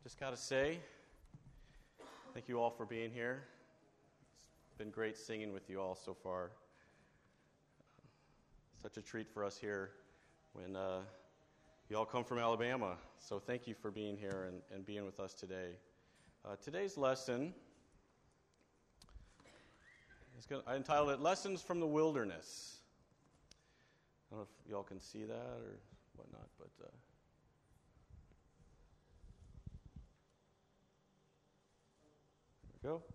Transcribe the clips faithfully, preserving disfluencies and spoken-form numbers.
Just got to say, thank you all for being here. It's been great singing with you all so far. Such a treat for us here when uh, you all come from Alabama. So thank you for being here and, and being with us today. Uh, today's lesson, is gonna, I entitled it, Lessons from the Wilderness. I don't know if you all can see that or whatnot, but... Uh, Go.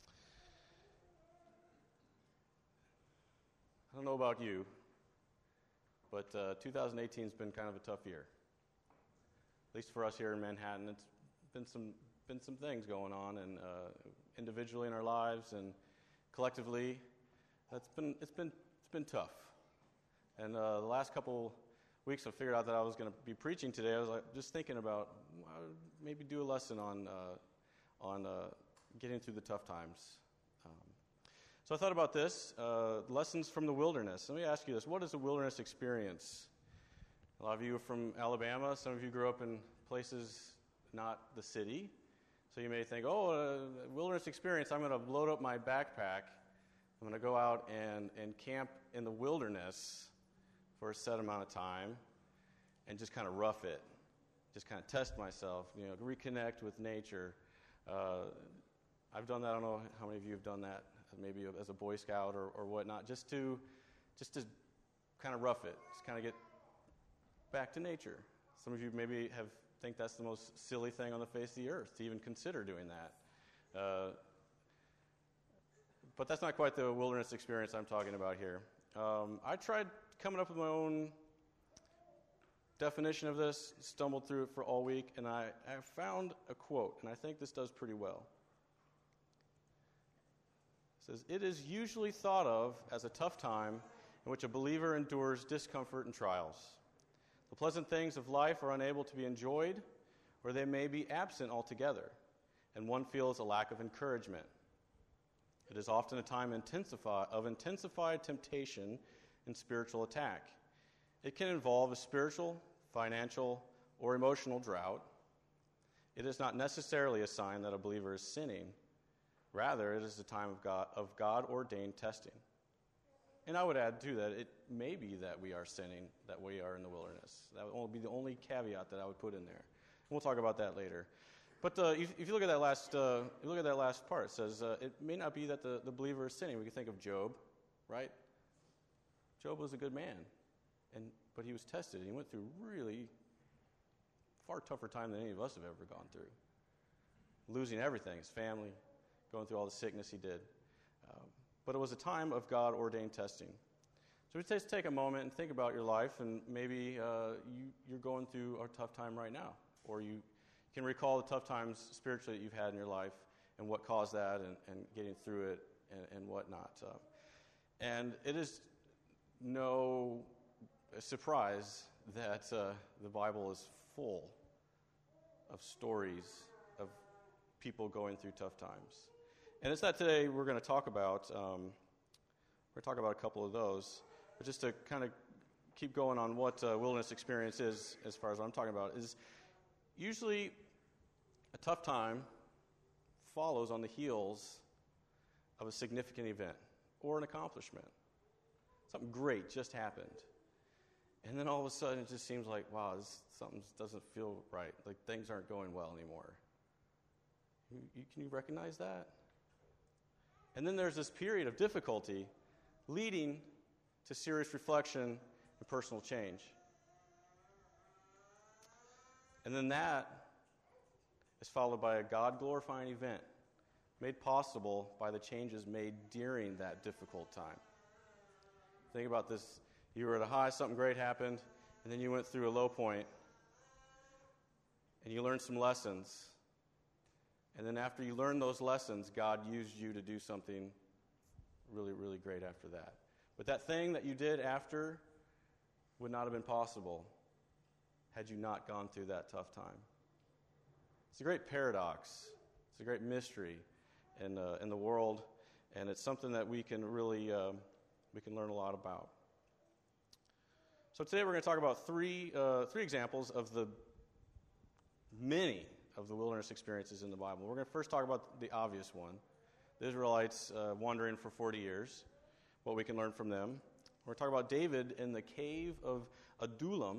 I don't know about you, but uh, two thousand eighteen has been kind of a tough year. At least for us here in Manhattan, it's been some been some things going on, and uh, individually in our lives and collectively, it's been it's been it's been tough. And uh, the last couple weeks, I figured out that I was going to be preaching today. I was like, just thinking about well, maybe do a lesson on uh, on. Uh, getting through the tough times. Um, so I thought about this, uh, lessons from the wilderness. Let me ask you this. What is a wilderness experience? A lot of you are from Alabama. Some of you grew up in places not the city. So you may think, oh, a wilderness experience, I'm going to load up my backpack. I'm going to go out and, and camp in the wilderness for a set amount of time and just kind of rough it. Just kind of test myself, you know, reconnect with nature. Uh, I've done that. I don't know how many of you have done that, maybe as a Boy Scout or, or whatnot, just to just to kind of rough it, just kind of get back to nature. Some of you maybe have think that's the most silly thing on the face of the earth to even consider doing that. Uh, but that's not quite the wilderness experience I'm talking about here. Um, I tried coming up with my own definition of this, stumbled through it for all week, and I, I found a quote, and I think this does pretty well. It says, "It is usually thought of as a tough time in which a believer endures discomfort and trials. The pleasant things of life are unable to be enjoyed, or they may be absent altogether, and one feels a lack of encouragement. It is often a time intensify, of intensified temptation and spiritual attack. It can involve a spiritual, financial, or emotional drought. It is not necessarily a sign that a believer is sinning. Rather, it is a time of God of God-ordained testing." And I would add, too, that it may be that we are sinning, that we are in the wilderness. That would be the only caveat that I would put in there. And we'll talk about that later. But uh, if, if you look at that last, uh, you look at that last part, it says uh, it may not be that the, the believer is sinning. We can think of Job, right? Job was a good man. And but he was tested, and he went through really far tougher time than any of us have ever gone through. Losing everything, his family, going through all the sickness he did. Um, but it was a time of God-ordained testing. So we just take a moment and think about your life, and maybe uh, you, you're going through a tough time right now, or you can recall the tough times spiritually that you've had in your life and what caused that and, and getting through it and, and whatnot. Uh, and it is no a surprise that uh, the Bible is full of stories of people going through tough times. And it's not today we're going to talk about, um, we're going to talk about a couple of those, but just to kind of keep going on what uh, wilderness experience is, as far as what I'm talking about, is usually a tough time follows on the heels of a significant event or an accomplishment. Something great just happened. And then all of a sudden it just seems like, wow, this, something doesn't feel right. Like things aren't going well anymore. You, you, can you recognize that? And then there's this period of difficulty leading to serious reflection and personal change. And then that is followed by a God-glorifying event made possible by the changes made during that difficult time. Think about this. You were at a high, something great happened, and then you went through a low point, and you learned some lessons. And then after you learned those lessons, God used you to do something really, really great after that. But that thing that you did after would not have been possible had you not gone through that tough time. It's a great paradox. It's a great mystery in, uh, in the world, and it's something that we can really um, we can learn a lot about. So today we're going to talk about three uh, three examples of the many of the wilderness experiences in the Bible. We're going to first talk about the obvious one, the Israelites uh, wandering for forty years, what we can learn from them. We're going to talk about David in the cave of Adullam.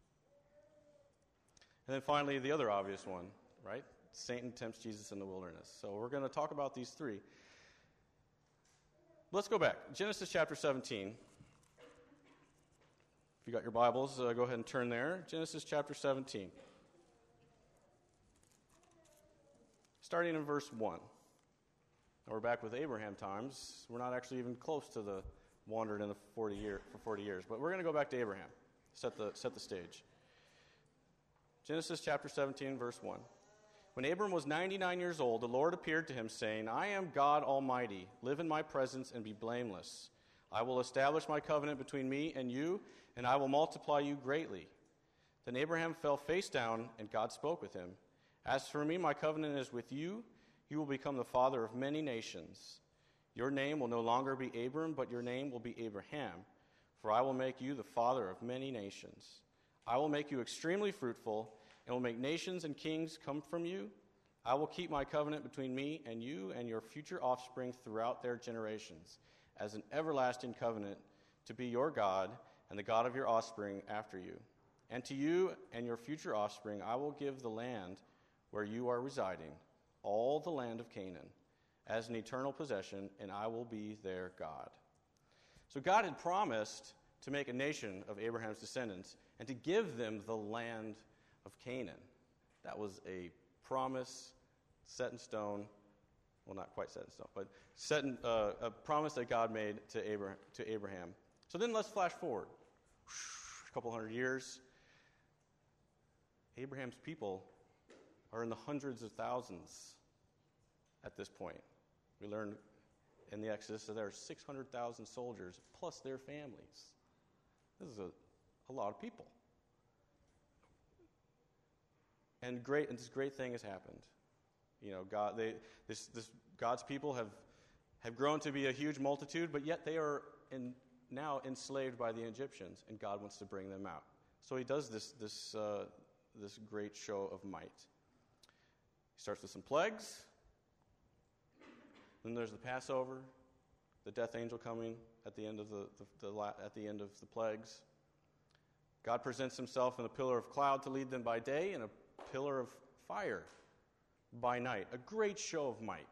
And then finally, the other obvious one, right? Satan tempts Jesus in the wilderness. So we're going to talk about these three. Let's go back. Genesis chapter seventeen. If you got your Bibles, uh, go ahead and turn there. Genesis chapter seventeen. Starting in verse one. Now we're back with Abraham times. We're not actually even close to the wandered in the forty year, for forty years. But we're going to go back to Abraham. Set the, set the stage. Genesis chapter seventeen, verse one. When Abram was ninety-nine years old, the Lord appeared to him, saying, I am God Almighty. Live in my presence and be blameless. I will establish my covenant between me and you, and I will multiply you greatly. Then Abraham fell face down, and God spoke with him. As for me, my covenant is with you. You will become the father of many nations. Your name will no longer be Abram, but your name will be Abraham, for I will make you the father of many nations. I will make you extremely fruitful, and will make nations and kings come from you. I will keep my covenant between me and you and your future offspring throughout their generations, as an everlasting covenant, to be your God and the God of your offspring after you. And to you and your future offspring I will give the land where you are residing, all the land of Canaan, as an eternal possession, and I will be their God. So God had promised to make a nation of Abraham's descendants and to give them the land of Canaan. That was a promise set in stone. Well, not quite set in stone, but set in, uh, a promise that God made to Abraham, to Abraham. So then let's flash forward a couple hundred years. Abraham's people are in the hundreds of thousands at this point. We learned in the Exodus that there are six hundred thousand soldiers plus their families. This is a, a lot of people. And great, and this great thing has happened. You know, God, they, this, this, God's people have, have grown to be a huge multitude, but yet they are in, now enslaved by the Egyptians, and God wants to bring them out. So He does this, this, uh, this great show of might. He starts with some plagues. Then there's the Passover, the death angel coming at the end of the, the, the at the end of the plagues. God presents Himself in a pillar of cloud to lead them by day, and a pillar of fire by night. A great show of might.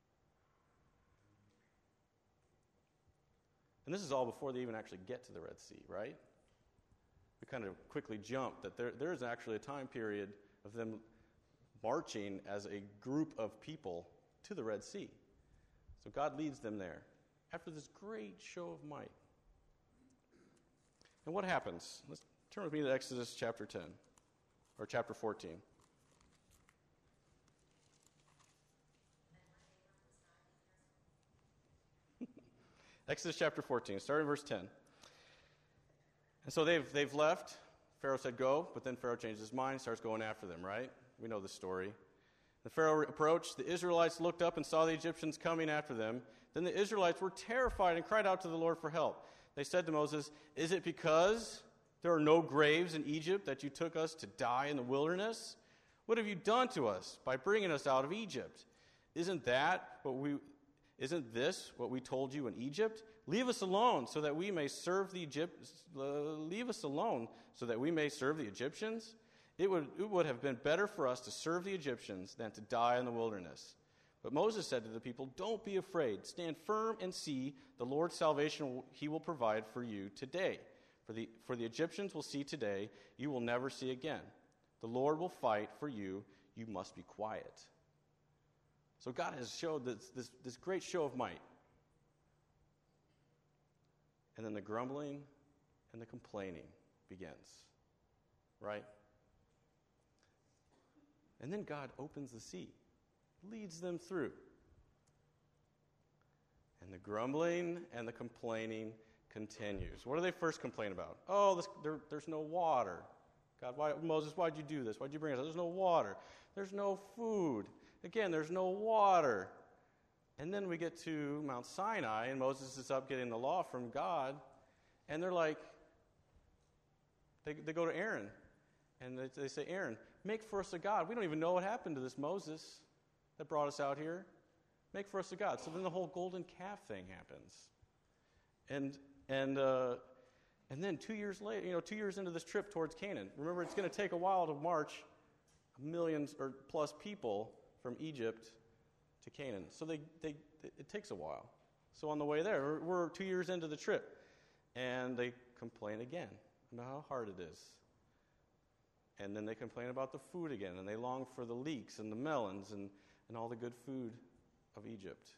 And this is all before they even actually get to the Red Sea, right? We kind of quickly jump that there, there is actually a time period of them marching as a group of people to the Red Sea. So God leads them there after this great show of might. And what happens? Let's turn with me to Exodus chapter ten. Or chapter fourteen. Exodus chapter fourteen, starting in verse ten. And so they've they've left. Pharaoh said go, but then Pharaoh changed his mind, starts going after them, right? We know the story. The Pharaoh approached, the Israelites looked up and saw the Egyptians coming after them. Then the Israelites were terrified and cried out to the Lord for help. They said to Moses, is it because there are no graves in Egypt that you took us to die in the wilderness? What have you done to us by bringing us out of Egypt? Isn't that what we isn't this what we told you in Egypt? Leave us alone so that we may serve the Egypt uh, leave us alone so that we may serve the Egyptians? It would it would have been better for us to serve the Egyptians than to die in the wilderness. But Moses said to the people, don't be afraid. Stand firm and see the Lord's salvation He will provide for you today. For the, for the Egyptians will see today, you will never see again. The Lord will fight for you, you must be quiet. So God has showed this, this, this great show of might. And then the grumbling and the complaining begins, right? And then God opens the sea, leads them through. And the grumbling and the complaining continues. What do they first complain about? Oh, this, there, there's no water. God, why, Moses, why'd you do this? Why'd you bring us? There's no water. There's no food. Again, there's no water. And then we get to Mount Sinai, and Moses is up getting the law from God, and they're like, they, they go to Aaron, And they, they say, Aaron, make for us a god. We don't even know what happened to this Moses that brought us out here. Make for us a god. So then the whole golden calf thing happens. And and uh, and then two years later, you know, two years into this trip towards Canaan, remember it's going to take a while to march millions or plus people from Egypt to Canaan. So they, they it takes a while. So on the way there, we're, we're two years into the trip, and they complain again about how hard it is. And then they complain about the food again, and they long for the leeks and the melons and, and all the good food of Egypt.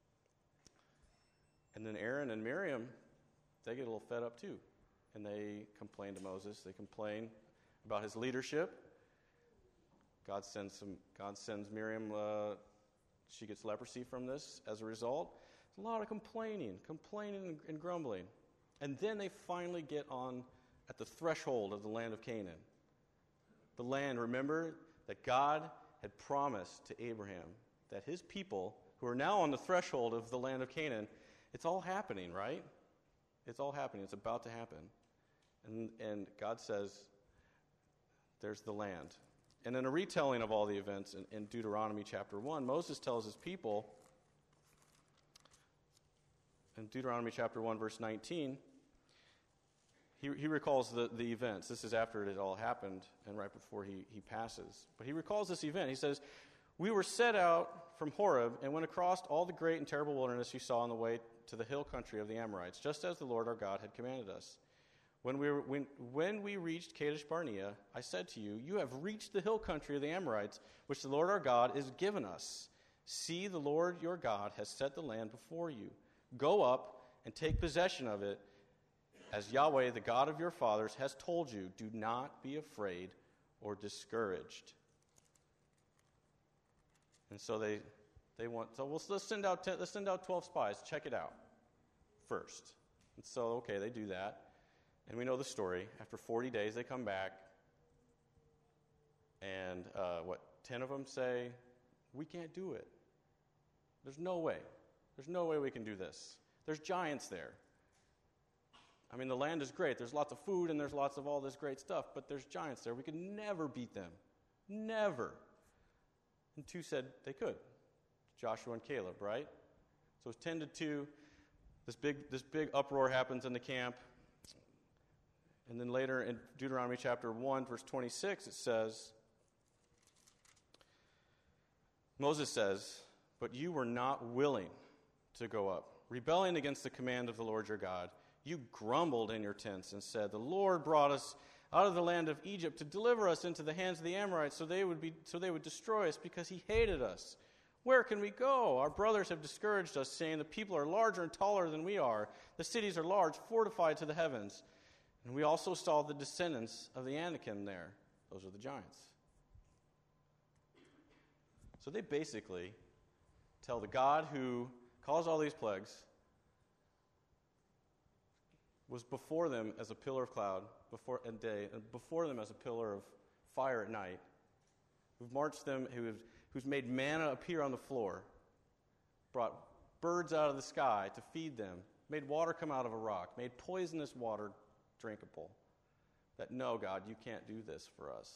And then Aaron and Miriam, they get a little fed up too. And they complain to Moses. They complain about his leadership. God sends some. God sends Miriam. Uh, she gets leprosy from this as a result. There's a lot of complaining, complaining and, and grumbling. And then they finally get on at the threshold of the land of Canaan. The land, remember, that God had promised to Abraham that his people, who are now on the threshold of the land of Canaan, it's all happening, right? It's all happening. It's about to happen. And, and God says, there's the land. And in a retelling of all the events in, in Deuteronomy chapter one, Moses tells his people, in Deuteronomy chapter one, verse nineteen, he, he recalls the, the events. This is after it had all happened and right before he, he passes. But he recalls this event. He says, we were set out from Horeb and went across all the great and terrible wilderness you saw on the way to the hill country of the Amorites, just as the Lord our God had commanded us. When we, were, when, when we reached Kadesh Barnea, I said to you, you have reached the hill country of the Amorites, which the Lord our God has given us. See, the Lord your God has set the land before you. Go up and take possession of it, as Yahweh, the God of your fathers, has told you. Do not be afraid or discouraged. And so they they want. So we'll, let's send out ten, let's send out twelve spies. Check it out first. And so okay, they do that. And we know the story. After forty days, they come back, and uh, what, ten of them say, we can't do it. There's no way. There's no way we can do this. There's giants there. I mean, the land is great. There's lots of food, and there's lots of all this great stuff, but there's giants there. We could never beat them. Never. And two said they could. Joshua and Caleb, right? So it's ten to two. This big, this big uproar happens in the camp. And then later in Deuteronomy chapter one, verse twenty-six, it says, Moses says, but you were not willing to go up, rebelling against the command of the Lord your God. You grumbled in your tents and said, the Lord brought us out of the land of Egypt to deliver us into the hands of the Amorites so they would be so they would destroy us because he hated us. Where can we go? Our brothers have discouraged us, saying the people are larger and taller than we are. The cities are large, fortified to the heavens. And we also saw the descendants of the Anakim there. Those are the giants. So they basically tell the God who caused all these plagues, was before them as a pillar of cloud before and day, and before them as a pillar of fire at night, who've marched them, who who's made manna appear on the floor, brought birds out of the sky to feed them, made water come out of a rock, made poisonous water drinkable. That, no, God, you can't do this for us.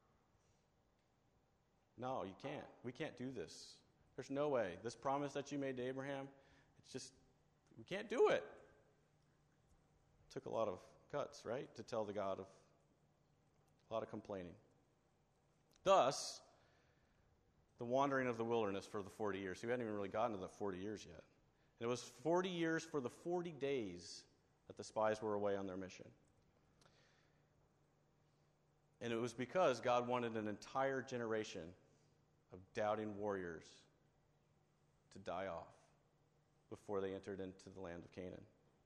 No, you can't. We can't do this. There's no way. This promise that you made to Abraham, it's just, we can't do it. Took a lot of guts, right, to tell the God of a lot of complaining. Thus, the wandering of the wilderness for the forty years. So we hadn't even really gotten to the forty years yet. And it was forty years for the forty days that the spies were away on their mission. And it was because God wanted an entire generation of doubting warriors to die off before they entered into the land of Canaan.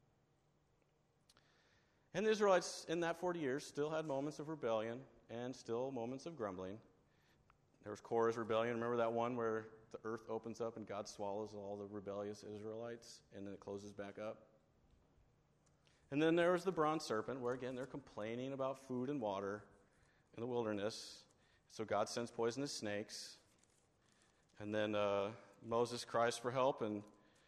And the Israelites in that forty years still had moments of rebellion and still moments of grumbling. There was Korah's rebellion. Remember that one where the earth opens up and God swallows all the rebellious Israelites and then it closes back up? And then there was the bronze serpent where, again, they're complaining about food and water in the wilderness. So God sends poisonous snakes. And then uh, Moses cries for help, and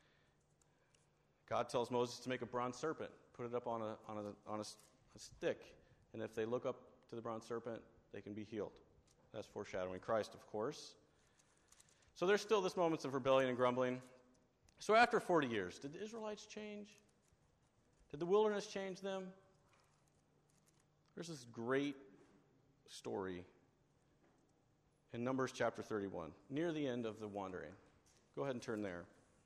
God tells Moses to make a bronze serpent, put it up on a on a on a, a stick, and if they look up to the bronze serpent, they can be healed. That's foreshadowing Christ, of course. So there's still this moments of rebellion and grumbling. So after forty years, did the Israelites change? Did the wilderness change them? There's this great story in Numbers chapter thirty-one, near the end of the wandering. Go ahead and turn there.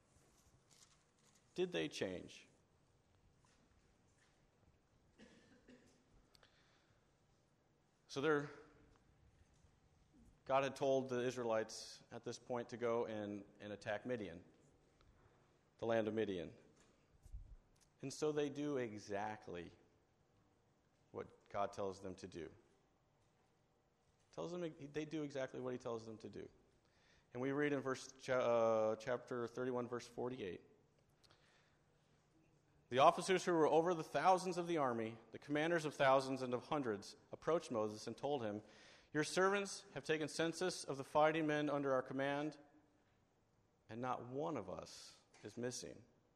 Did they change? So there, God had told the Israelites at this point to go and, and attack Midian, the land of Midian. And so they do exactly what God tells them to do. Tells them they do exactly what he tells them to do. And we read in verse uh, chapter thirty-one, verse forty-eight. The officers who were over the thousands of the army, the commanders of thousands and of hundreds, approached Moses and told him, "Your servants have taken census of the fighting men under our command, and not one of us is missing.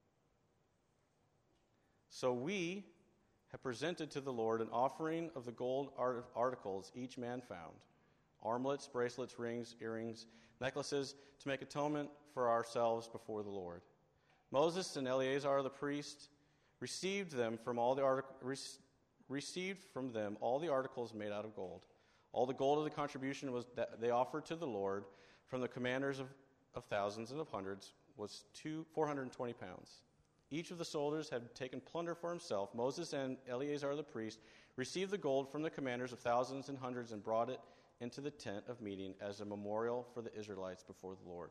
So we have presented to the Lord an offering of the gold art- articles each man found, armlets, bracelets, rings, earrings, necklaces, to make atonement for ourselves before the Lord." Moses and Eleazar the priest received them from all the artic- re- received from them all the articles made out of gold. All the gold of the contribution was that they offered to the Lord from the commanders of, of thousands and of hundreds was two, four hundred twenty pounds. Each of the soldiers had taken plunder for himself. Moses and Eleazar the priest received the gold from the commanders of thousands and hundreds and brought it into the tent of meeting as a memorial for the Israelites before the Lord.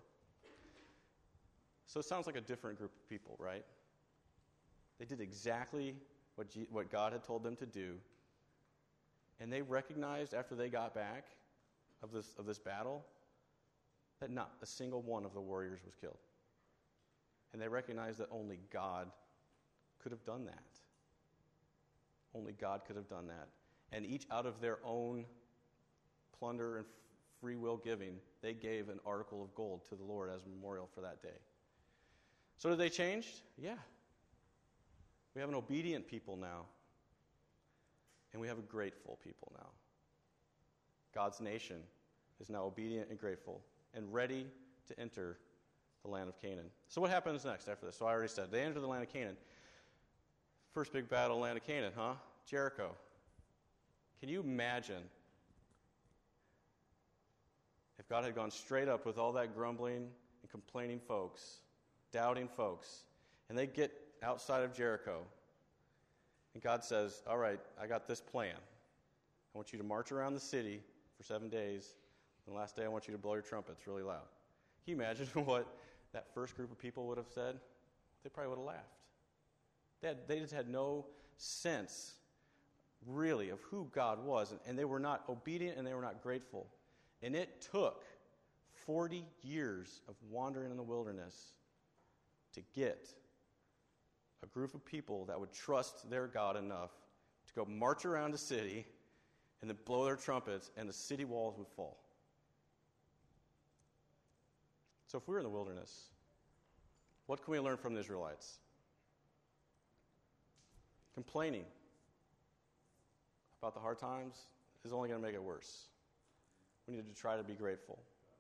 So it sounds like a different group of people, right? They did exactly what, G- what God had told them to do. And they recognized after they got back of this, of this battle that not a single one of the warriors was killed. And they recognized that only God could have done that. Only God could have done that. And each out of their own plunder and free will giving, they gave an article of gold to the Lord as a memorial for that day. So did they change? Yeah. We have an obedient people now. And we have a grateful people now. God's nation is now obedient and grateful and ready to enter the land of Canaan. So what happens next after this? So I already said, they enter the land of Canaan. First big battle, land of Canaan, huh? Jericho. Can you imagine if God had gone straight up with all that grumbling and complaining folks, doubting folks, and they get outside of Jericho, and God says, all right, I got this plan. I want you to march around the city for seven days, and the last day I want you to blow your trumpets really loud. Can you imagine what that first group of people would have said? They probably would have laughed. They, had, they just had no sense, really, of who God was, and, and they were not obedient and they were not grateful. And it took forty years of wandering in the wilderness to get a group of people that would trust their God enough to go march around a city and then blow their trumpets and the city walls would fall. So if we were in the wilderness, what can we learn from the Israelites? Complaining about the hard times is only going to make it worse. We need to try to be grateful.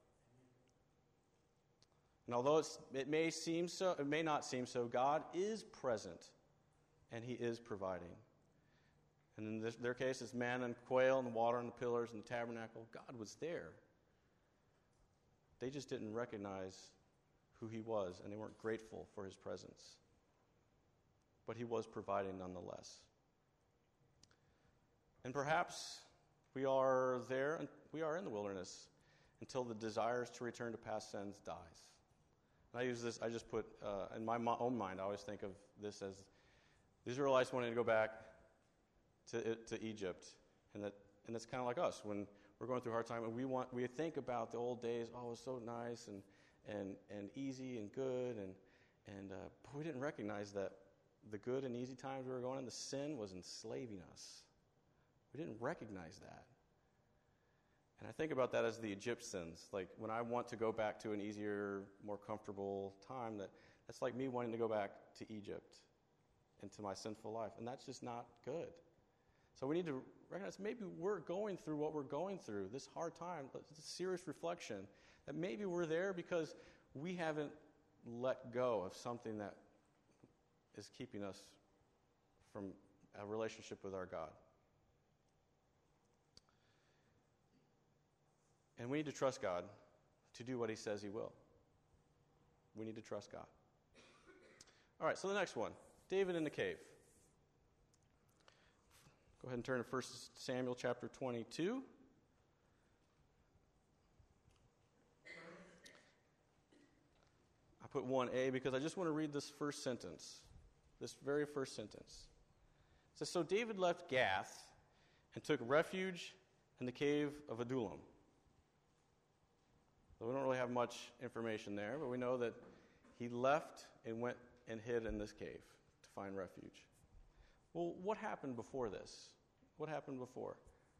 And although it's, it may seem so, it may not seem so, God is present, and He is providing. And in this, their case, it's manna and quail and the water and the pillars and the tabernacle. God was there. They just didn't recognize who He was, and they weren't grateful for His presence. But He was providing nonetheless. And perhaps we are there, and we are in the wilderness until the desires to return to past sins dies. And I use this, I just put, uh, in my own mind, I always think of this as the Israelites wanting to go back to to Egypt. And that, and it's kind of like us when we're going through a hard time, and we want, we think about the old days, oh, it was so nice and and and easy and good, and, and uh, but we didn't recognize that the good and easy times we were going in, the sin was enslaving us. We didn't recognize that. And I think about that as the Egyptians. Like when I want to go back to an easier, more comfortable time, that, that's like me wanting to go back to Egypt and to my sinful life. And that's just not good. So we need to recognize maybe we're going through what we're going through, this hard time, this serious reflection, that maybe we're there because we haven't let go of something that is keeping us from a relationship with our God. And we need to trust God to do what he says he will. We need to trust God. All right, so the next one, David in the cave. Go ahead and turn to First Samuel chapter twenty-two. I put one A because I just want to read this first sentence, this very first sentence. It says, so David left Gath and took refuge in the cave of Adullam. So we don't really have much information there, but we know that he left and went and hid in this cave to find refuge. Well, what happened before this? What happened before?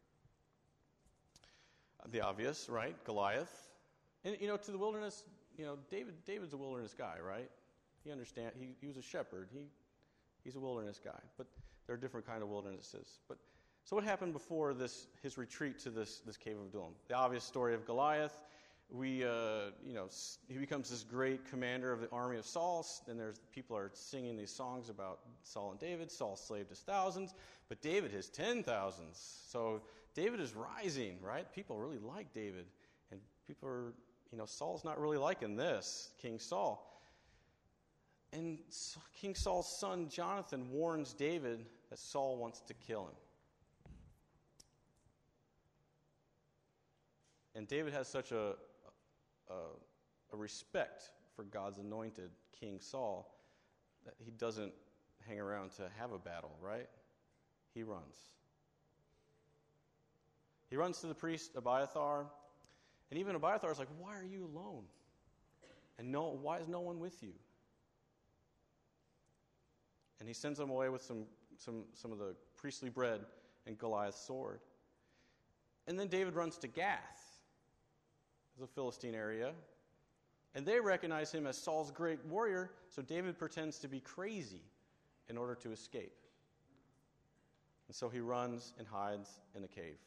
The obvious, right? Goliath. And, you know, to the wilderness, you know, David. David's a wilderness guy, right? He understand. He, he was a shepherd. He he's a wilderness guy. But there are different kind of wildernesses. But so what happened before this? His retreat to this this cave of Adullam. The obvious story of Goliath. We, uh, you know, he becomes this great commander of the army of Saul, and there's people are singing these songs about Saul and David. Saul slaved his thousands, but David his ten thousands. So David is rising, right? People really like David, and people are, you know, Saul's not really liking this, King Saul. And King Saul's son Jonathan warns David that Saul wants to kill him. And David has such a A, a respect for God's anointed King Saul that he doesn't hang around to have a battle, right? He runs. He runs to the priest Abiathar, and even Abiathar is like, why are you alone? And no, why is no one with you? And he sends him away with some, some, some of the priestly bread and Goliath's sword. And then David runs to Gath, the Philistine area, and they recognize him as Saul's great warrior, so David pretends to be crazy in order to escape. And so he runs and hides in a cave.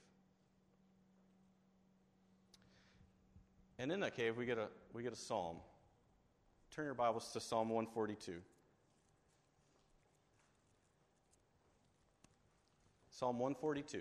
And in that cave, we get a we get a psalm. Turn your Bibles to Psalm one forty-two. Psalm one forty-two.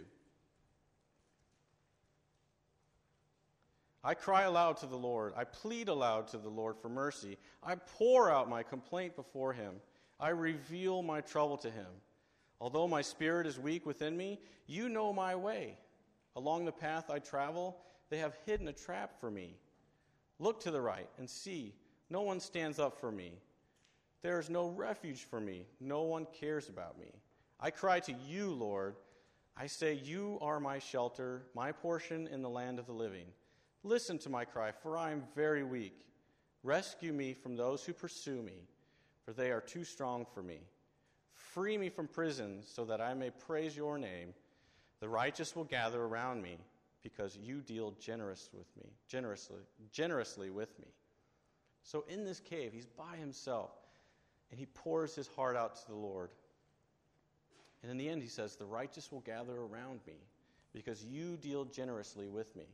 I cry aloud to the Lord. I plead aloud to the Lord for mercy. I pour out my complaint before him. I reveal my trouble to him. Although my spirit is weak within me, you know my way. Along the path I travel, they have hidden a trap for me. Look to the right and see. No one stands up for me. There is no refuge for me. No one cares about me. I cry to you, Lord. I say, you are my shelter, my portion in the land of the living. Listen to my cry, for I am very weak. Rescue me from those who pursue me, for they are too strong for me. Free me from prison, so that I may praise your name. The righteous will gather around me, because you deal generous with me, generously, generously with me. So in this cave, he's by himself, and he pours his heart out to the Lord. And in the end, he says, the righteous will gather around me, because you deal generously with me.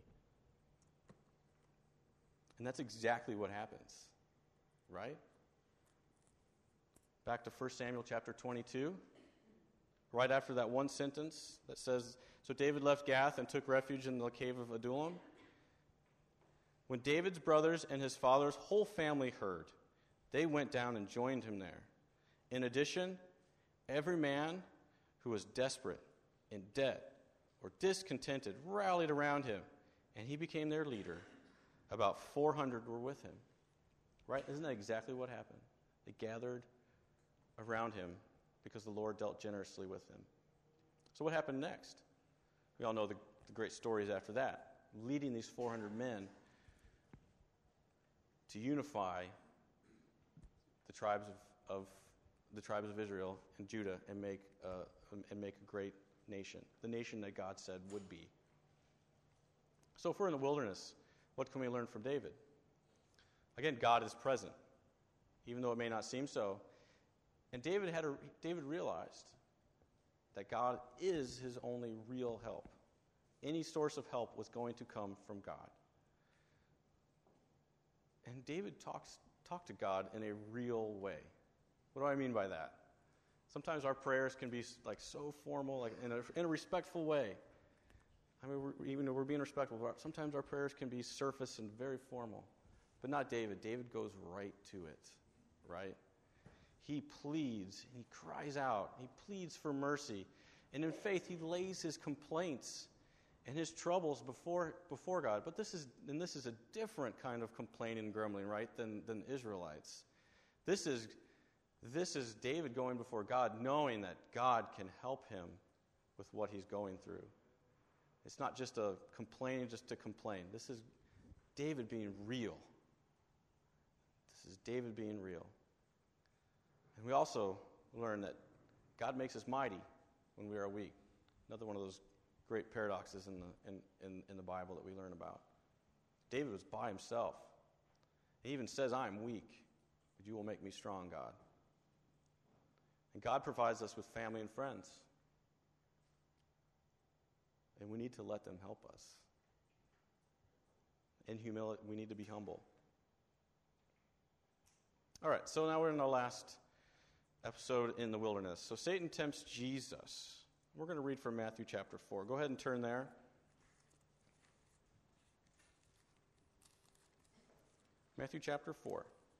And that's exactly what happens, right? Back to First Samuel chapter twenty-two. Right after that one sentence that says, so David left Gath and took refuge in the cave of Adullam. When David's brothers and his father's whole family heard, they went down and joined him there. In addition, every man who was desperate, in debt, or discontented rallied around him, and he became their leader. About four hundred were with him. Right? Isn't that exactly what happened? They gathered around him because the Lord dealt generously with him. So what happened next? We all know the, the great stories after that. Leading these four hundred men to unify the tribes of, of the tribes of Israel and Judah and make uh, and make a great nation, the nation that God said would be. So if we're in the wilderness, what can we learn from David? Again, God is present, even though it may not seem so. And David had a, David realized that God is his only real help. Any source of help was going to come from God. And David talks talked to God in a real way. What do I mean by that? Sometimes our prayers can be like so formal, like in a, in a respectful way. I mean, we're, even though we're being respectful, sometimes our prayers can be surface and very formal. But not David. David goes right to it, right? He pleads, he cries out, he pleads for mercy. And in faith, he lays his complaints and his troubles before before God. But this is and this is a different kind of complaining and grumbling, right, than, than Israelites. This is this is David going before God, knowing that God can help him with what he's going through. It's not just a complaining just to complain. This is David being real. This is David being real. And we also learn that God makes us mighty when we are weak. Another one of those great paradoxes in the in, in, in the Bible that we learn about. David was by himself. He even says, I'm weak, but you will make me strong, God. And God provides us with family and friends. And we need to let them help us. In humility, we need to be humble. All right, so now we're in our last episode in the wilderness. So Satan tempts Jesus. We're going to read from Matthew chapter four. Go ahead and turn there. Matthew chapter four.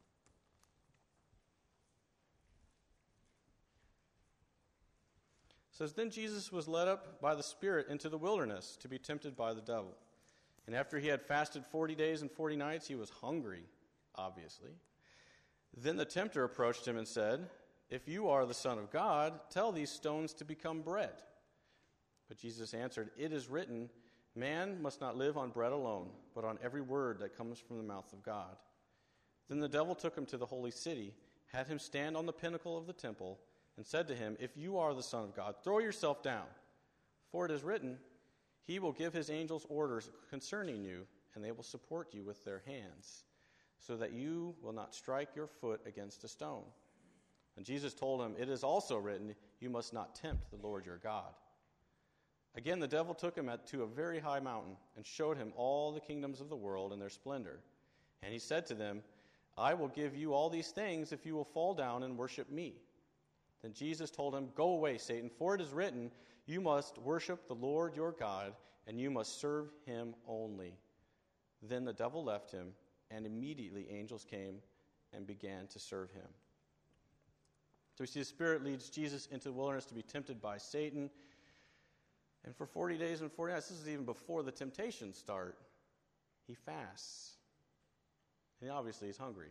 It says, Then Jesus was led up by the Spirit into the wilderness to be tempted by the devil. And after he had fasted forty days and forty nights, he was hungry, obviously. Then the tempter approached him and said, If you are the Son of God, tell these stones to become bread. But Jesus answered, It is written, Man must not live on bread alone, but on every word that comes from the mouth of God. Then the devil took him to the holy city, had him stand on the pinnacle of the temple, and said to him, If you are the Son of God, throw yourself down. For it is written, He will give his angels orders concerning you, and they will support you with their hands, so that you will not strike your foot against a stone. And Jesus told him, It is also written, You must not tempt the Lord your God. Again, the devil took him at, to a very high mountain and showed him all the kingdoms of the world and their splendor. And he said to them, I will give you all these things if you will fall down and worship me. Then Jesus told him, Go away, Satan, for it is written, You must worship the Lord your God, and you must serve him only. Then the devil left him, and immediately angels came and began to serve him. So we see the Spirit leads Jesus into the wilderness to be tempted by Satan. And for forty days and forty nights, this is even before the temptations start, he fasts. And obviously he's hungry.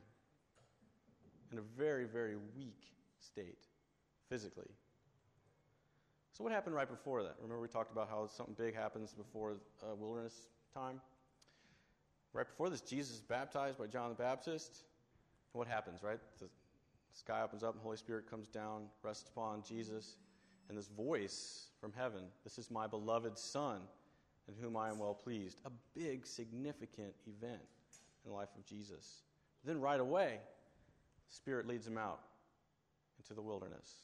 In a very, very weak state, physically. So what happened right before that? Remember we talked about how something big happens before uh, wilderness time? Right before this, Jesus is baptized by John the Baptist. And what happens, right? The sky opens up and the Holy Spirit comes down, rests upon Jesus. And this voice from heaven, This is my beloved Son, in whom I am well pleased. A big, significant event in the life of Jesus. Then right away, the Spirit leads him out into the wilderness.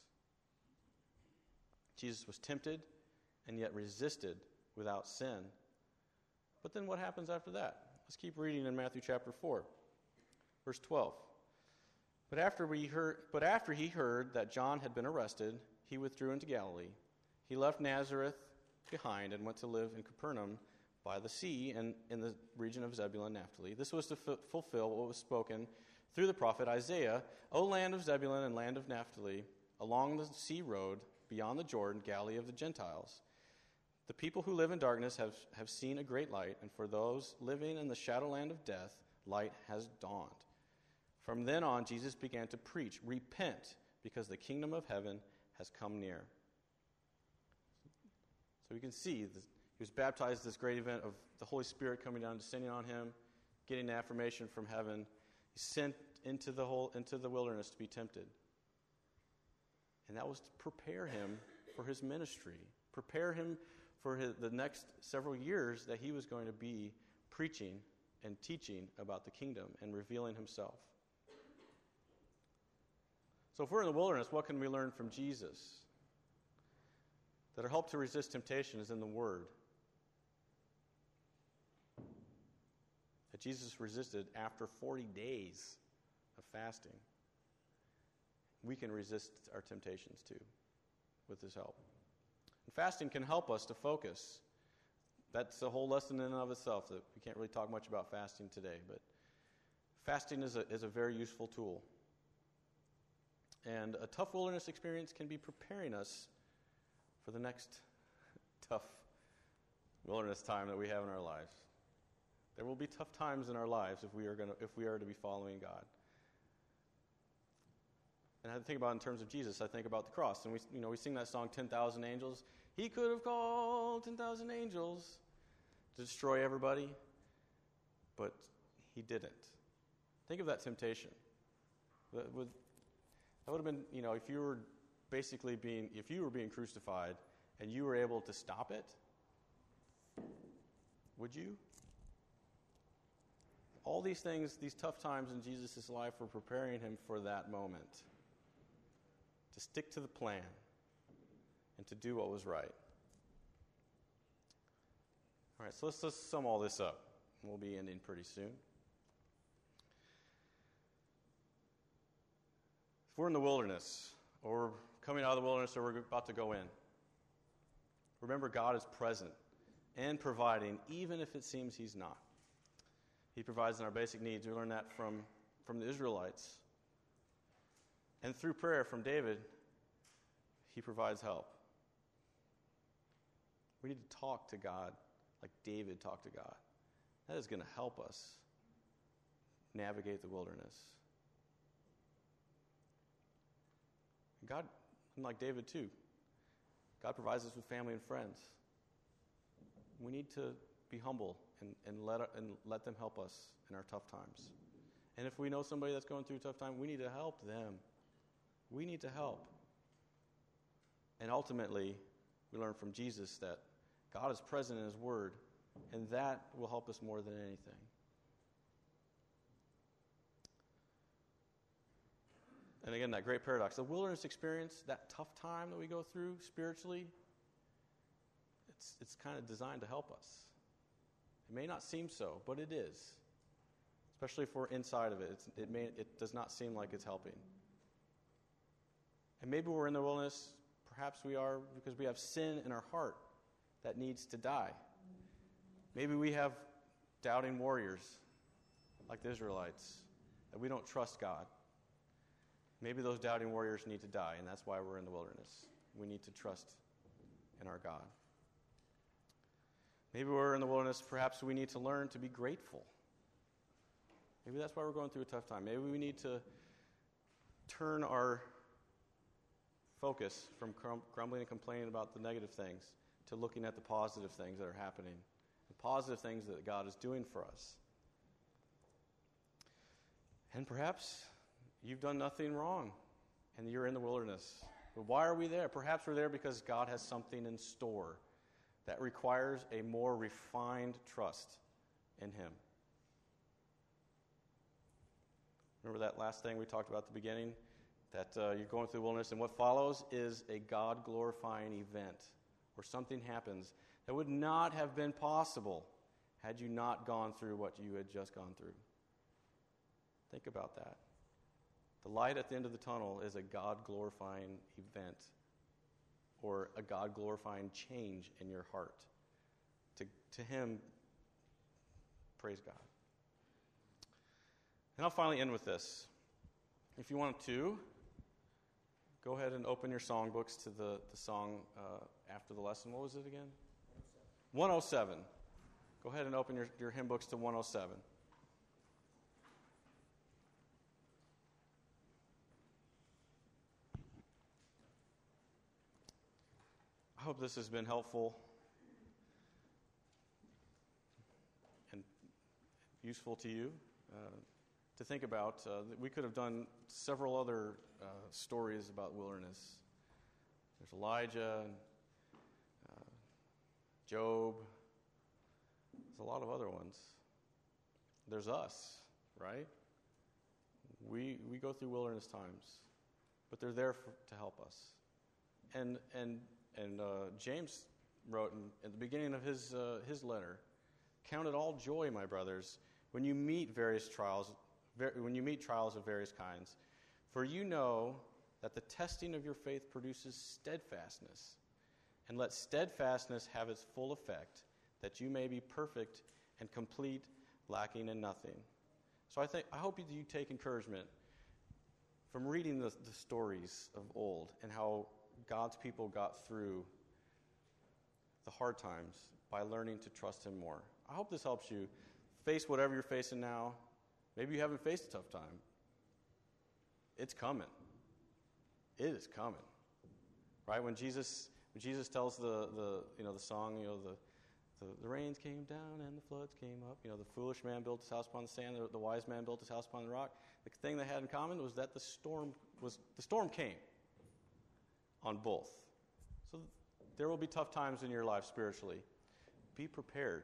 Jesus was tempted and yet resisted without sin. But then what happens after that? Let's keep reading in Matthew chapter four, verse twelve. But after we heard, but after he heard that John had been arrested, he withdrew into Galilee. He left Nazareth behind and went to live in Capernaum by the sea and in the region of Zebulun and Naphtali. This was to f- fulfill what was spoken through the prophet Isaiah, O land of Zebulun and land of Naphtali, along the sea road beyond the Jordan, Galilee of the Gentiles. The people who live in darkness have, have seen a great light, and for those living in the shadowland of death, light has dawned. From then on, Jesus began to preach, Repent, because the kingdom of heaven has come near. So we can see this, he was baptized, this great event of the Holy Spirit coming down, descending on him, getting the affirmation from heaven. He's sent into the whole into the wilderness to be tempted. And that was to prepare him for his ministry, prepare him for his, the next several years that he was going to be preaching and teaching about the kingdom and revealing himself. So if we're in the wilderness, what can we learn from Jesus? that our help to resist temptation is in the Word. That Jesus resisted after forty days of fasting. We can resist our temptations too with His help. And fasting can help us to focus. That's a whole lesson in and of itself that we can't really talk much about fasting today, but fasting is a, is a very useful tool. And a tough wilderness experience can be preparing us for the next tough wilderness time that we have in our lives. There will be tough times in our lives if we are going to, if we are to be following God. And I think about it in terms of Jesus. I think about the cross, and we, you know, we sing that song, ten thousand Angels. He could have called ten thousand angels to destroy everybody, but He didn't. Think of that temptation. That would, that would have been, you know, if you were basically being, if you were being crucified and you were able to stop it, would you? All these things, these tough times in Jesus' life were preparing Him for that moment. To stick to the plan and to do what was right. All right, so let's just sum all this up. We'll be ending pretty soon. If we're in the wilderness, or coming out of the wilderness, or we're about to go in, remember God is present and providing, even if it seems He's not. He provides in our basic needs. We learn that from, from the Israelites. And through prayer from David, He provides help. We need to talk to God like David talked to God. That is going to help us navigate the wilderness. God, unlike David too, God provides us with family and friends. We need to be humble and, and, let, and let them help us in our tough times. And if we know somebody that's going through a tough time, we need to help them. We need to help. And ultimately, we learn from Jesus that God is present in His Word, and that will help us more than anything. And again, that great paradox. The wilderness experience, that tough time that we go through spiritually, it's, it's kind of designed to help us. It may not seem so, but it is. Especially if we're inside of it. It's, it, may, it does not seem like it's helping. And maybe we're in the wilderness, perhaps we are because we have sin in our heart that needs to die. Maybe we have doubting warriors like the Israelites, that we don't trust God. Maybe those doubting warriors need to die, and that's why we're in the wilderness. We need to trust in our God. Maybe we're in the wilderness, perhaps we need to learn to be grateful. Maybe that's why we're going through a tough time. Maybe we need to turn our focus from crum- grumbling and complaining about the negative things to looking at the positive things that are happening, the positive things that God is doing for us. And perhaps you've done nothing wrong and you're in the wilderness. But why are we there? Perhaps we're there because God has something in store that requires a more refined trust in Him. Remember that last thing we talked about at the beginning? That uh, you're going through the wilderness, and what follows is a God-glorifying event where something happens that would not have been possible had you not gone through what you had just gone through. Think about that. The light at the end of the tunnel is a God-glorifying event or a God-glorifying change in your heart. To, to Him, praise God. And I'll finally end with this. If you want to, go ahead and open your songbooks to the, the song uh, after the lesson. What was it again? one oh seven. Go ahead and open your, your hymn books to one oh seven. I hope this has been helpful and useful to you. Uh, to think about. Uh, we could have done several other uh, stories about wilderness. There's Elijah, and, uh, Job. There's a lot of other ones. There's us, right? We we go through wilderness times, but they're there for, to help us. And and and uh, James wrote in, at the beginning of his, uh, his letter, "Count it all joy, my brothers, when you meet various trials, ver- when you meet trials of various kinds, for you know that the testing of your faith produces steadfastness. And let steadfastness have its full effect, that you may be perfect and complete, lacking in nothing." So I think I hope you take encouragement from reading the, the stories of old and how God's people got through the hard times by learning to trust Him more. I hope this helps you face whatever you're facing now. Maybe you haven't faced a tough time. It's coming. It is coming. Right? When Jesus when Jesus tells the, the you know the song, you know, the, the the rains came down and the floods came up. You know, the foolish man built his house upon the sand, the, the wise man built his house upon the rock. The thing they had in common was that the storm was the storm came on both. So there will be tough times in your life spiritually. Be prepared.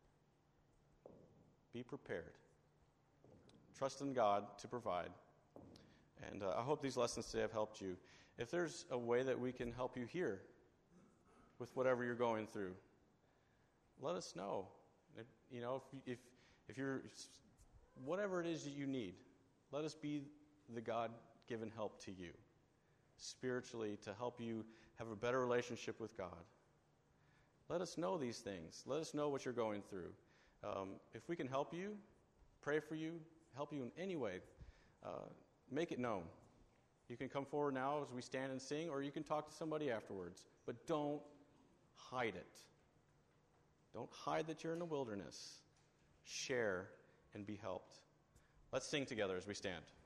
Be prepared. Trust in God to provide. And uh, I hope these lessons today have helped you. If there's a way that we can help you here with whatever you're going through, let us know. If, you know, if, if if you're whatever it is that you need, let us be the God-given help to you spiritually to help you have a better relationship with God. Let us know these things. Let us know what you're going through. Um, if we can help you, pray for you, help you in any way, uh, make it known. You can come forward now as we stand and sing, or you can talk to somebody afterwards. But don't hide it. Don't hide that you're in the wilderness. Share and be helped. Let's sing together as we stand.